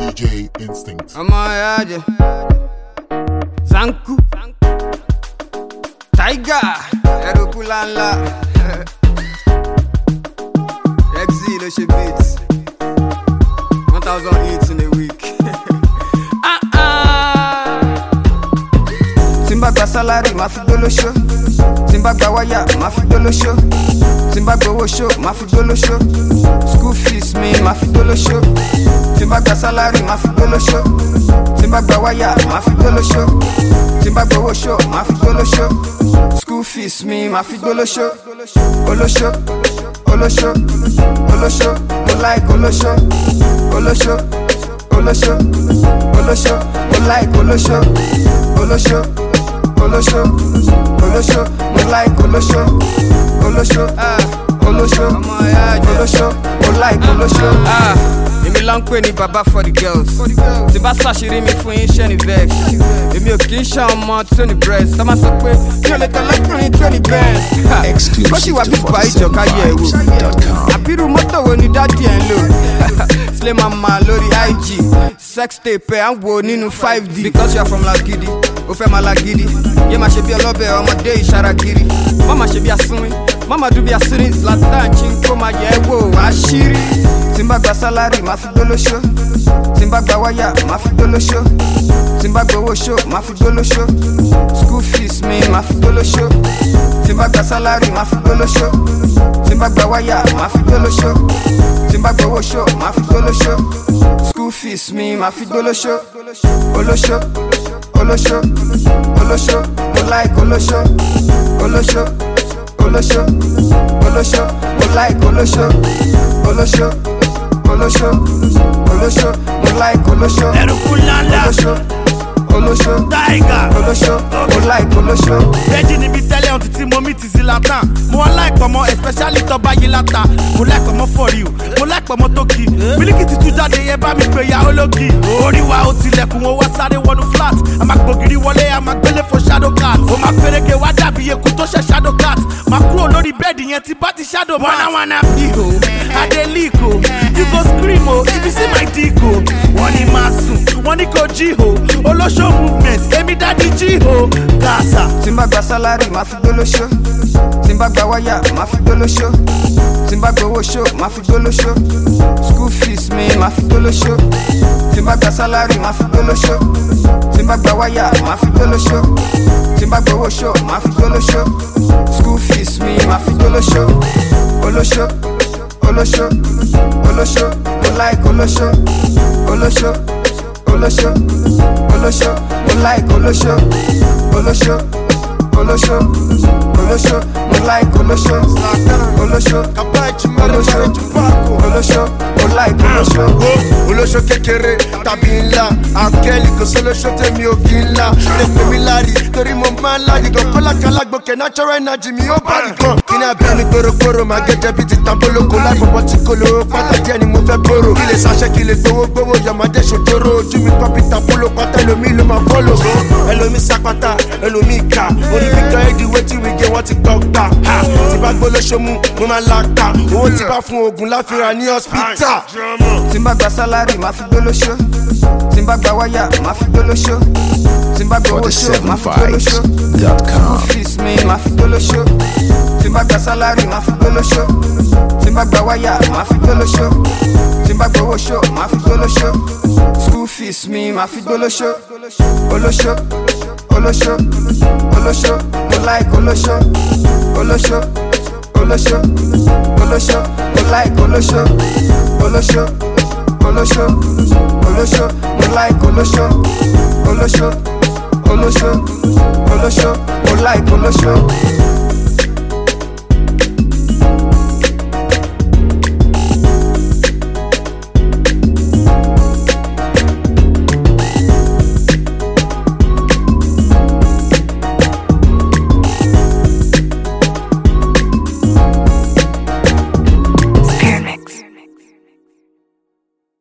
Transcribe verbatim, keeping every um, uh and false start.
D J Instinct. I'm on Yaja. Zanku. Tiger. Erukulala. Exile, she beats. one thousand hits in a week. Ah ah. Timba gba salary, ma fi dolo show. Timba gba waya, ma fi dolo show. Timba gba show, ma fi dolo show. School fees me, ma fi dolo show. Timba gba salary, ma fi dolo show. Timba gba waya, ma fi dolo show. Timba gba show, ma fi dolo show. School fees me, ma fi dolo show. Olo show, olo show, olo show. No like olo show, olo show, olo show, olo show. No like olo show, olo show, olo show, olo show. No like olo show, olo show, ah, olo show, olo show. No like olo show, ah. Èmi ló ń pè ní baba for the girls. Tí bá ṣàṣírí mi fún yín ṣẹ́ ní vex. Èmi ò kì í ṣe ọmọ tó ní breast. Tá máa sọ pé mi ò lè tọ́ lọ́kùnrin tó ní best. Bó ṣì wá bíbá ìjọba yẹ̀ wò. Àbírú mọ́tò wo ni dádì ẹ̀ ń lò? Slay mama lórí I G. Sex tape ẹ̀ à ń wo nínú five D. Because you are from Lagidi, ó fẹ́ máa Lagidi. Yé máa ṣe bí ọlọ́bẹ̀ ọmọdé ìṣaragiri. Má máa ṣe bí asínwín. Má máa dún bí asínwín. Zlatan Chinko máa yẹ̀ wò àṣírí. Timba gba salary, ma fi dolo show. Timba gba waya, ma fi dolo show. Timba gba show, ma fi dolo show. School fees me, ma fi dolo show. Timba gba salary, ma fi dolo show. Timba gba waya, ma fi dolo show. Timba gba show, ma fi dolo show. School fees me, ma fi dolo show. Olo show, olo show, olo show. No like olo show, olo show, olo show, olo show. No like olo show, olo show. Olo show, olo show, no like olo show. Erukulala. Olo show, olo show. Tiger. Olo show, no like olo show. Bẹ́ẹ̀ni níbi tẹ́lẹ̀ ọ̀tún tí mo mi ti Zlatan. Mo wá like ọmọ especially tó bá yé láta. Mo like ọmọ for you, mo like ọmọ tó kì. Mílíkì ti tú jáde yẹ bá mi pè ya ológi. Orí wa ó tilẹ̀kùn ó wá sáré wọnú flat. A máa gbògiri wọlé, a máa gbélé fún shadow cat. Ó máa fẹ́rẹ̀gẹ̀ wá dàbí eku tó ṣe shadow cat. Máa kúrò lórí bẹ́ẹ̀dì yẹn tí bá ti shadow mat. Wọ́n náà bí o, Adé líko, you go scream o, if you see my dick o. Wọ́n ní máa sùn, wọ́n ní kò jí o. Olóṣó movement, èmi dádì jí o. Gaza. Timba gba salary, ma fi dolo show. Timba gba waya, ma fi dolo show. Timba gba show, ma fi dolo show. School fees me, ma fi dolo show. Timba gba salary, ma fi dolo show. Timba gba waya, ma fi dolo show. Timba gba show, ma fi dolo show. School fees me, ma fi dolo show. Olo show, olo show, olo show. No like olo show, olo show, olo show, olo show. No like olo show, olo show, olo show, olo show. No like olo show, olo show, olo show, olo show. No like olo show. Olóṣó kékeré tàbí ńlá, àkẹ́lì kò sólóṣó tèmi ò kí ńlá. Lè pè mí lárí torí mo máa ń lárí gan. Kọ́lákálá gbòkè natural energy mi ó bá rí gan. Kí ni abẹ́ mi gbòrògbòrò máa gẹ́gẹ́ bí ti tàbólókò lágbọ̀bọ̀ tí kò lówó pátá díẹ̀ ni mo fẹ́ bòrò. Kí lè ṣàṣẹ kí lè gbowó gbowó yọ̀mọdé ṣòjóró. Ojú mi kọ́ bí tàbóló pátá ẹlòmíì ló máa fọ́lò. Ẹlòmíì sápátá, ẹlòmíì ká. Orí mi kan édi wetin we get wọ́n ti gbọ́ gbà. Tí bá gbólóṣó mu, mo máa láta. Owó tí bá fún oògùn láfíra ní hospital. Timba gba salary, ma fi dolo show. Timba gba waya, ma fi dolo show. Timba gba show, ma fi dolo show. School fees me, ma fi dolo show. Timba gba salary, ma fi dolo show. Timba gba waya, ma fi dolo show. Timba gba show, ma fi dolo show. School fees me, ma fi dolo show. Olo show, olo show, olo show. No like olo show, olo show, olo show, olo show. No like olo show, olo show, olo show, olo show. No like olo show, olo show, olo show, olo show. No like olo show.